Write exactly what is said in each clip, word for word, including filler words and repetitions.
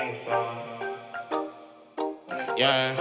Yeah.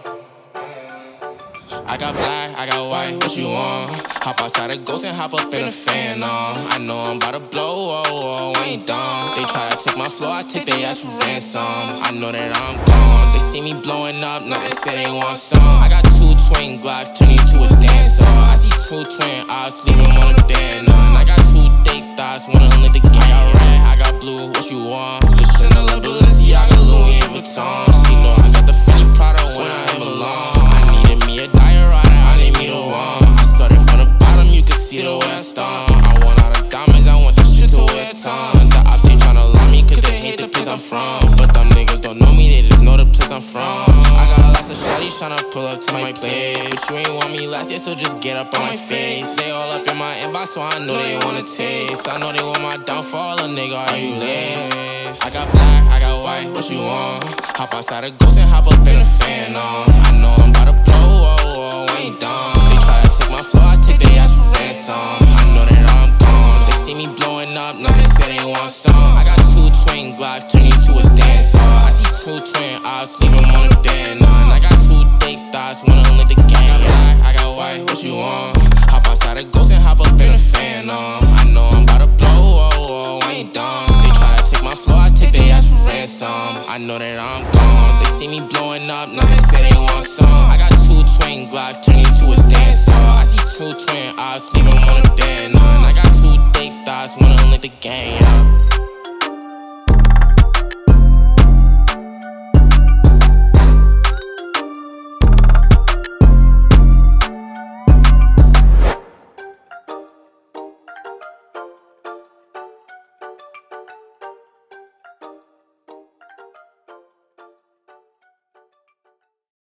I got black, I got white, what you want? Hop outside a ghost and hop up in a fan on. I know I'm about to blow, oh, oh, ain't dumb. They try to take my flow, I take their ass for ransom. I know that I'm gone. They see me blowing up, now they say they want some. I got two twin Glocks, turn you to a dancer. I see two twin ops, leave them on the band on. I got two thick thoughts, wanna lick the game. I got red, I got blue, what you want? Listen to Chanel, Balenciaga, Louis Vuitton. She know I got the Fendi Prada when I am alone. I needed me a diorama, I need me the one. I started from the bottom, you can see the way I stomp. I want all the diamonds, I want this shit to wear ton. The ops, they tryna lie me, cause they hate the place I'm from. But them niggas don't know me, they just know the place I'm from. I got lots of shawties tryna pull up to my place. But you ain't want me last year, so just get up on my face. They all up in my inbox, so I know they wanna taste. I know they want my downfall, a nigga, are you lace? I got black, I got white, what you want? Hop outside a ghost and hop up in a fan on. I know I'm about to blow, oh, oh, ain't dumb. They try to take my flow, I take their ass for ransom. I know that I'm gone. They see me blowing up, now they say they want some. I got two twin Glocks, turn you to a dancer. I see two twin ops, leave them on the band on. I got two thick thoughts, wanna lick the game. I got black, I got white, what you want? Hop outside a ghost and hop up in a fan on. I know I'm about to blow, oh, oh, ain't dumb. They try to take my flow, I take their ass for ransom. I know that I'm gone. They see me blowing up, now they say they want some. I got two twin Glocks, turn you to a dancer. I see two twin ops, leave them on the band on. I got two thick thoughts, wanna lick the game.